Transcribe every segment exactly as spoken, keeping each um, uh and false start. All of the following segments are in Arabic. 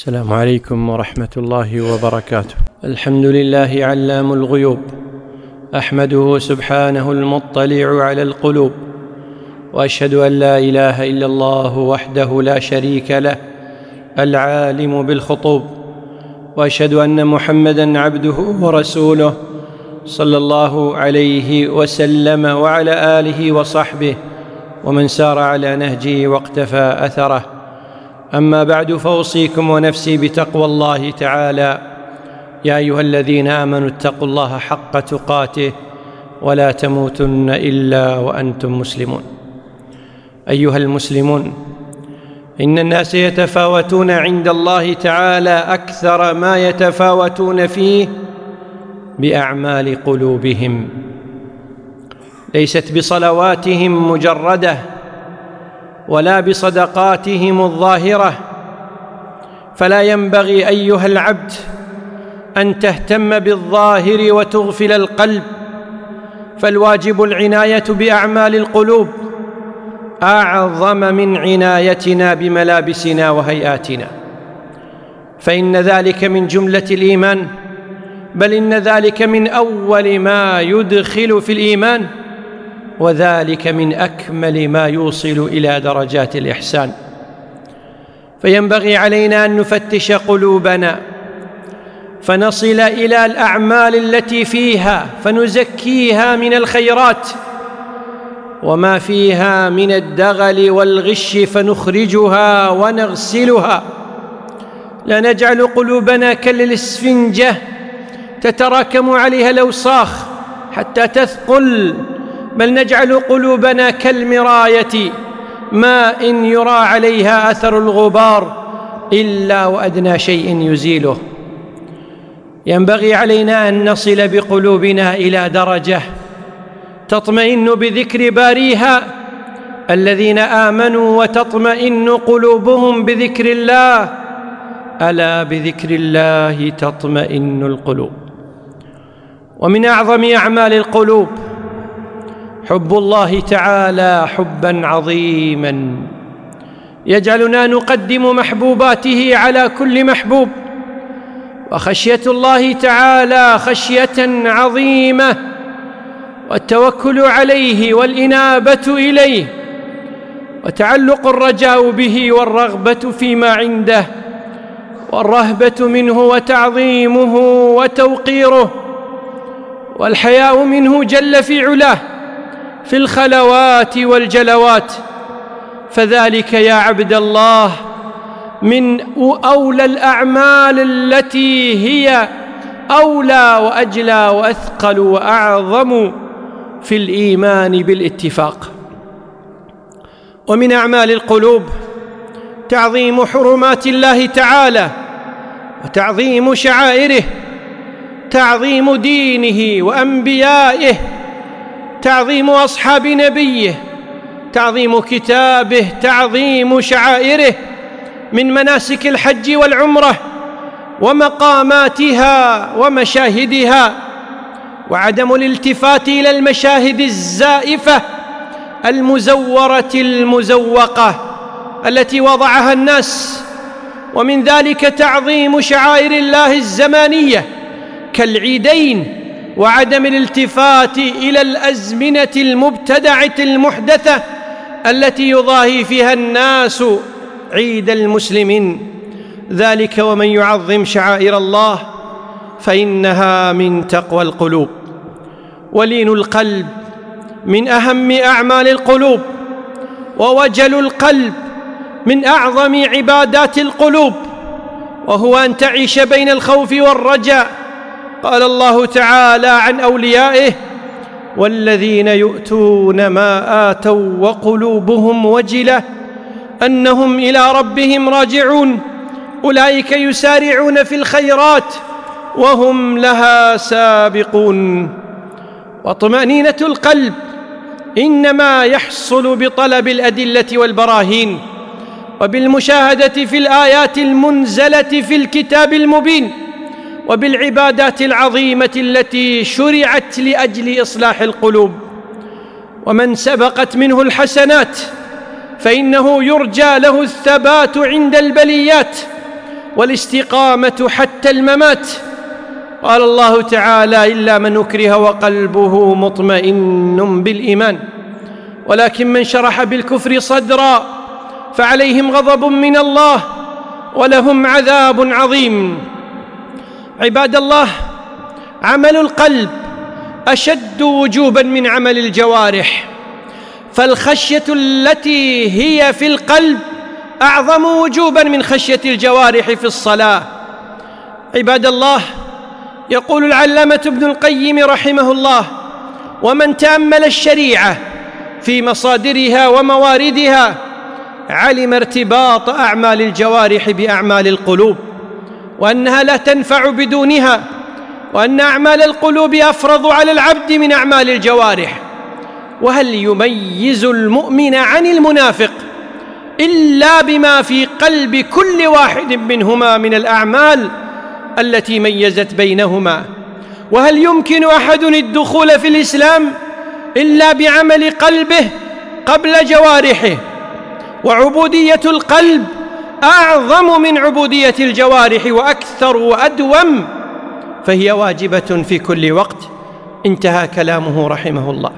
السلام عليكم ورحمة الله وبركاته. الحمد لله علام الغيوب، أحمده سبحانه المطلع على القلوب، وأشهد أن لا إله إلا الله وحده لا شريك له العالم بالخطوب، وأشهد أن محمدًا عبده ورسوله صلى الله عليه وسلم وعلى آله وصحبه ومن سار على نهجه واقتفى أثره. أما بعد، فأوصيكم ونفسي بتقوى الله تعالى. يا أيها الذين آمنوا اتقوا الله حق تقاته ولا تموتن إلا وأنتم مسلمون. أيها المسلمون، إن الناس يتفاوتون عند الله تعالى أكثر ما يتفاوتون فيه بأعمال قلوبهم، ليست بصلواتهم مجردة ولا بصدقاتهم الظاهرة. فلا ينبغي أيها العبد أن تهتم بالظاهر وتغفل القلب، فالواجب العناية بأعمال القلوب أعظم من عنايتنا بملابسنا وهيئاتنا، فإن ذلك من جملة الإيمان، بل إن ذلك من أول ما يدخل في الإيمان، وذلك من أكمل ما يوصل إلى درجات الإحسان. فينبغي علينا أن نفتش قلوبنا فنصل إلى الأعمال التي فيها فنزكيها من الخيرات، وما فيها من الدغل والغش فنخرجها ونغسلها. لا نجعل قلوبنا كالإسفنجة تتراكم عليها الأوساخ حتى تثقل، بل نجعل قلوبنا كالمراية ماء يرى عليها أثر الغبار إلا وأدنى شيء يزيله. ينبغي علينا أن نصل بقلوبنا إلى درجة تطمئن بذكر باريها، الذين آمنوا وتطمئن قلوبهم بذكر الله، ألا بذكر الله تطمئن القلوب. ومن أعظم أعمال القلوب حب الله تعالى حبا عظيما يجعلنا نقدم محبوباته على كل محبوب، وخشية الله تعالى خشية عظيمة، والتوكل عليه والإنابة إليه، وتعلق الرجاء به والرغبة فيما عنده، والرهبة منه وتعظيمه وتوقيره، والحياء منه جل في علاه في الخلوات والجلوات. فذلك يا عبد الله من أولى الأعمال التي هي أولى وأجلى وأثقل وأعظم في الإيمان بالاتفاق. ومن أعمال القلوب تعظيم حرمات الله تعالى وتعظيم شعائره، تعظيم دينه وأنبيائه، تعظيم أصحاب نبيه، تعظيم كتابه، تعظيم شعائره من مناسك الحج والعمرة ومقاماتها ومشاهدها، وعدم الالتفات إلى المشاهد الزائفة المزورة المزوقة التي وضعها الناس. ومن ذلك تعظيم شعائر الله الزمانية كالعيدين، وعدم الالتفات إلى الأزمنة المبتدعة المحدثة التي يضاهي فيها الناس عيد المسلمين. ذلك ومن يعظم شعائر الله فإنها من تقوى القلوب. ولين القلب من أهم أعمال القلوب، ووجل القلب من أعظم عبادات القلوب، وهو أن تعيش بين الخوف والرجاء. قال الله تعالى عن أوليائه: والذين يؤتون ما آتوا وقلوبهم وجلة أنهم إلى ربهم راجعون أولئك يسارعون في الخيرات وهم لها سابقون. وطمأنينة القلب إنما يحصل بطلب الأدلة والبراهين، وبالمشاهدة في الآيات المنزلة في الكتاب المبين، وبالعبادات العظيمة التي شرعت لأجل إصلاح القلوب. ومن سبقت منه الحسنات فإنه يرجى له الثبات عند البليات، والاستقامة حتى الممات. قال الله تعالى: إلا من أكره وقلبه مطمئن بالإيمان ولكن من شرح بالكفر صدرا فعليهم غضب من الله ولهم عذاب عظيم. عباد الله، عمل القلب أشد وجوبا من عمل الجوارح، فالخشية التي هي في القلب أعظم وجوبا من خشية الجوارح في الصلاة. عباد الله، يقول العلامة ابن القيم رحمه الله: ومن تأمل الشريعة في مصادرها ومواردها علم ارتباط أعمال الجوارح بأعمال القلوب، وأنها لا تنفع بدونها، وأن أعمال القلوب أفرض على العبد من أعمال الجوارح. وهل يميز المؤمن عن المنافق إلا بما في قلب كل واحد منهما من الأعمال التي ميزت بينهما؟ وهل يمكن أحد الدخول في الإسلام إلا بعمل قلبه قبل جوارحه؟ وعبودية القلب أعظم من عبودية الجوارح وأكثر وأدوم، فهي واجبة في كل وقت. انتهى كلامه رحمه الله.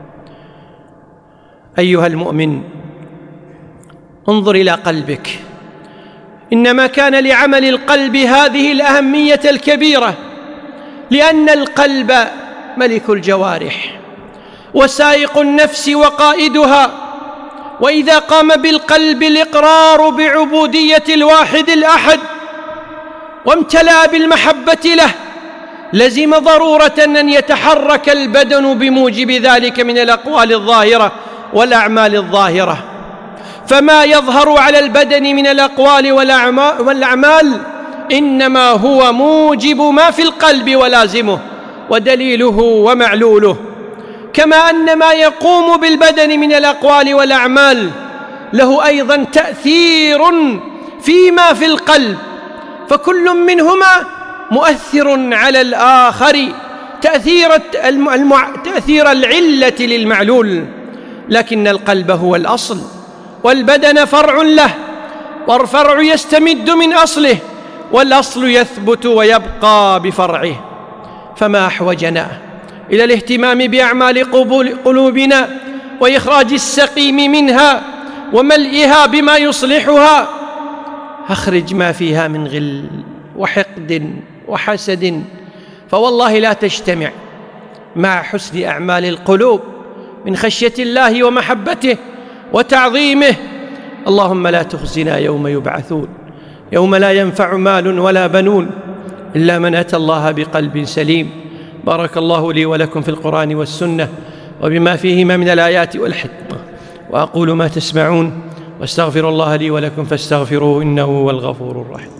أيها المؤمن، انظر إلى قلبك. إنما كان لعمل القلب هذه الأهمية الكبيرة لأن القلب ملك الجوارح وسائق النفس وقائدها، وإذا قام بالقلب الإقرار بعبودية الواحد الأحد وامتلأ بالمحبة له، لزم ضرورة أن يتحرك البدن بموجب ذلك من الأقوال الظاهرة والأعمال الظاهرة. فما يظهر على البدن من الأقوال والأعمال إنما هو موجب ما في القلب ولازمه ودليله ومعلوله، كما أن ما يقوم بالبدن من الأقوال والأعمال له أيضا تأثير فيما في القلب، فكل منهما مؤثر على الآخر تأثير, المع... تأثير العلة للمعلول. لكن القلب هو الأصل والبدن فرع له، والفرع يستمد من أصله، والأصل يثبت ويبقى بفرعه. فما أحوجنا إلى الاهتمام بأعمال قلوبنا وإخراج السقيم منها وملئها بما يصلحها. أخرج ما فيها من غل وحقد وحسد، فوالله لا تجتمع مع حسن أعمال القلوب من خشية الله ومحبته وتعظيمه. اللهم لا تخزنا يوم يبعثون، يوم لا ينفع مال ولا بنون إلا من أتى الله بقلب سليم. بارك الله لي ولكم في القرآن والسنة وبما فيهما من الآيات والحكمة، وأقول ما تسمعون واستغفر الله لي ولكم فاستغفروه إنه هو الغفور الرحيم.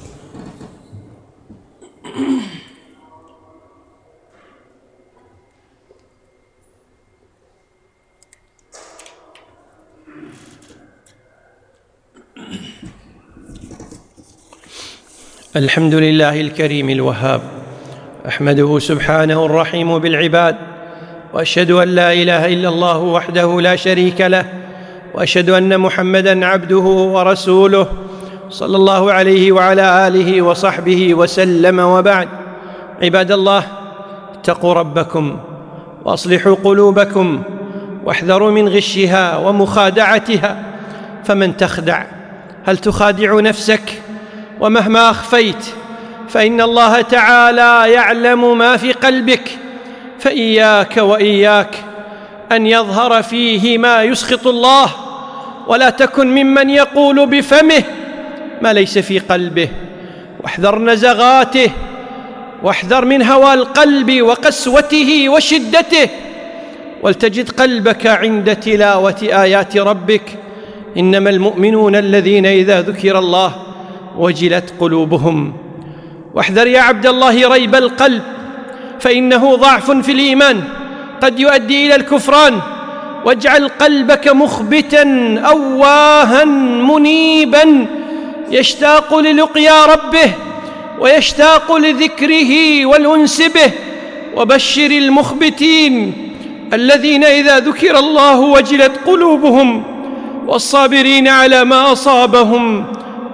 الحمد لله الكريم الوهاب، أحمده سبحانه الرحيم بالعباد، وأشهد أن لا إله إلا الله وحده لا شريك له، وأشهد أن محمدًا عبده ورسوله صلى الله عليه وعلى آله وصحبه وسلم. وبعد، عباد الله، اتقوا ربكم وأصلحوا قلوبكم واحذروا من غشها ومخادعتها، فمن تخدع هل تخادع نفسك؟ ومهما أخفيت فإن الله تعالى يعلم ما في قلبك، فإياك وإياك أن يظهر فيه ما يسخط الله، ولا تكن ممن يقول بفمه ما ليس في قلبه، واحذر نزغاته، واحذر من هوى القلب وقسوته وشدته، ولتجد قلبك عند تلاوة آيات ربك. إنما المؤمنون الذين إذا ذكر الله وجلت قلوبهم. واحذر يا عبد الله ريب القلب، فإنه ضعف في الإيمان قد يؤدي إلى الكفران. واجعل قلبك مخبتا أواها منيبا يشتاق للقيا ربه ويشتاق لذكره والأنس به. وبشر المخبتين الذين إذا ذكر الله وجلت قلوبهم، والصابرين على ما أصابهم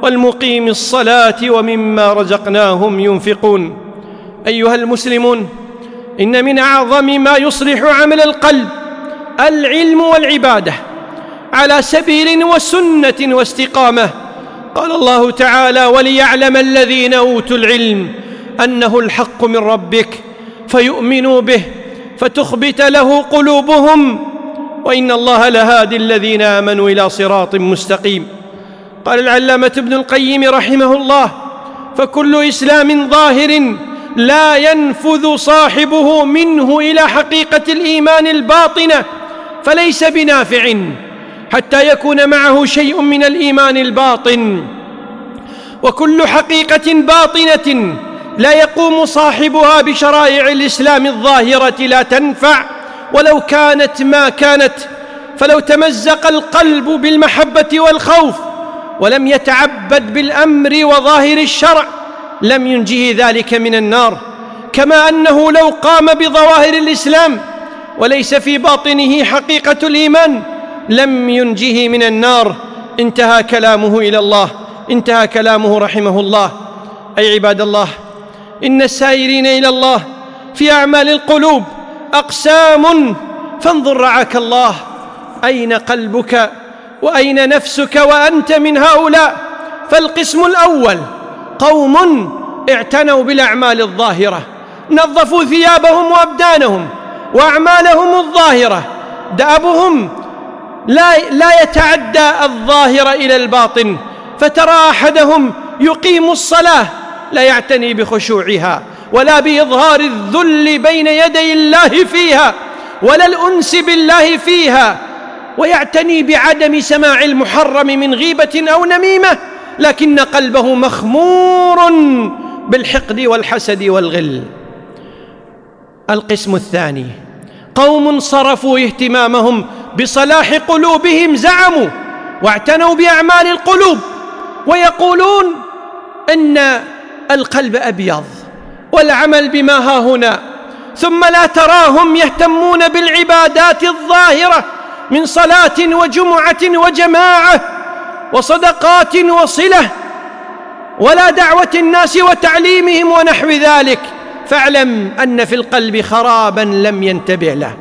والمقيم الصلاة ومما رزقناهم ينفقون. أيها المسلمون، إن من أعظم ما يصلح عمل القلب العلم والعبادة على سبيل وسنة واستقامة. قال الله تعالى: وليعلم الذين أوتوا العلم أنه الحق من ربك فيؤمنوا به فتخبت له قلوبهم وإن الله لهادي الذين آمنوا إلى صراط مستقيم. قال العلامة ابن القيم رحمه الله: فكل إسلام ظاهر لا ينفذ صاحبه منه إلى حقيقة الإيمان الباطنة فليس بنافع حتى يكون معه شيء من الإيمان الباطن، وكل حقيقة باطنة لا يقوم صاحبها بشرائع الإسلام الظاهرة لا تنفع ولو كانت ما كانت. فلو تمزق القلب بالمحبة والخوف ولم يتعبد بالأمر وظاهر الشرع لم ينجه ذلك من النار، كما أنه لو قام بظواهر الإسلام وليس في باطنه حقيقة الإيمان لم ينجه من النار. انتهى كلامه إلى الله انتهى كلامه رحمه الله. أي عباد الله، إن السائرين إلى الله في أعمال القلوب أقسام، فانظر رعاك الله أين قلبك وأين نفسك وأنت من هؤلاء. فالقسم الأول قوم اعتنوا بالأعمال الظاهرة، نظفوا ثيابهم وأبدانهم وأعمالهم الظاهرة، دأبهم لا, لا يتعدى الظاهر إلى الباطن، فترى أحدهم يقيم الصلاة لا يعتني بخشوعها ولا بإظهار الذل بين يدي الله فيها ولا الأنس بالله فيها، ويعتني بعدم سماع المحرم من غيبة أو نميمة، لكن قلبه مخمور بالحقد والحسد والغل. القسم الثاني قوم صرفوا اهتمامهم بصلاح قلوبهم، زعموا واعتنوا بأعمال القلوب ويقولون إن القلب أبيض والعمل بما ها هنا، ثم لا تراهم يهتمون بالعبادات الظاهرة من صلاة وجمعة وجماعة وصدقات وصلة ولا دعوة الناس وتعليمهم ونحو ذلك، فاعلم أن في القلب خرابا لم ينتبه له.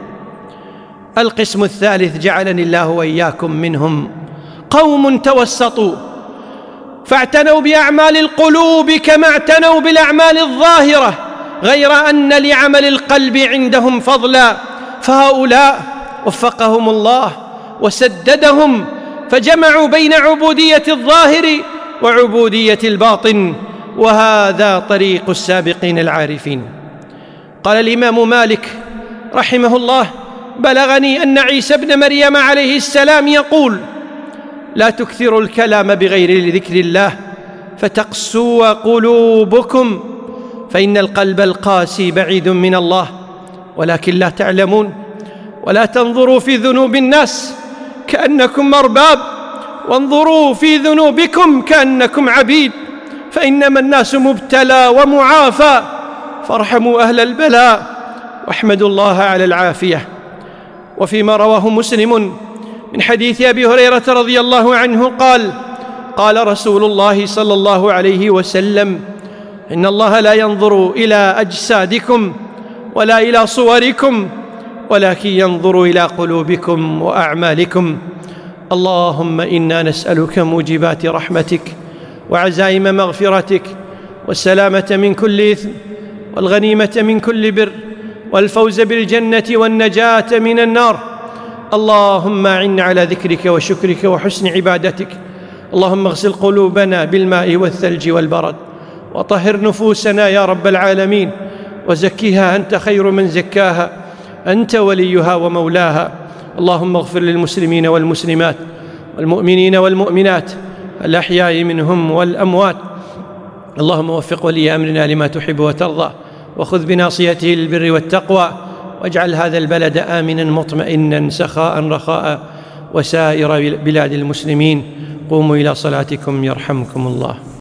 القسم الثالث جعلني الله وإياكم منهم، قوم توسطوا فاعتنوا بأعمال القلوب كما اعتنوا بالأعمال الظاهرة، غير أن لعمل القلب عندهم فضلا، فهؤلاء وفقهم الله وسددهم فجمعوا بين عبودية الظاهر وعبودية الباطن، وهذا طريق السابقين العارفين. قال الإمام مالك رحمه الله: بلغني أن عيسى ابن مريم عليه السلام يقول: لا تكثروا الكلام بغير ذكر الله فتقسو قلوبكم، فإن القلب القاسي بعيد من الله ولكن لا تعلمون. ولا تنظروا في ذنوب الناس كأنكم أرباب، وانظروا في ذنوبكم كأنكم عبيد، فإنما الناس مبتلى ومعافى، فارحموا أهل البلاء واحمدوا الله على العافية. وفيما رواه مسلم من حديث أبي هريرة رضي الله عنه قال: قال رسول الله صلى الله عليه وسلم: إن الله لا ينظر إلى أجسادكم ولا إلى صوركم ولكن ينظر إلى قلوبكم وأعمالكم. اللهم إنا نسألك موجبات رحمتك وعزائم مغفرتك والسلامة من كل إثم والغنيمة من كل بر والفوز بالجنة والنجاة من النار. اللهم أعنا على ذكرك وشكرك وحسن عبادتك. اللهم اغسل قلوبنا بالماء والثلج والبرد، وطهر نفوسنا يا رب العالمين، وزكها أنت خير من زكاها، أنت وليها ومولاها. اللهم اغفر للمسلمين والمسلمات والمؤمنين والمؤمنات الأحياء منهم والأموات. اللهم وفق ولي أمرنا لما تحب وترضى، وخذ بناصيته للبر والتقوى، واجعل هذا البلد آمنا مطمئنا سخاء رخاء، وسائر بلاد المسلمين. قوموا إلى صلاتكم يرحمكم الله.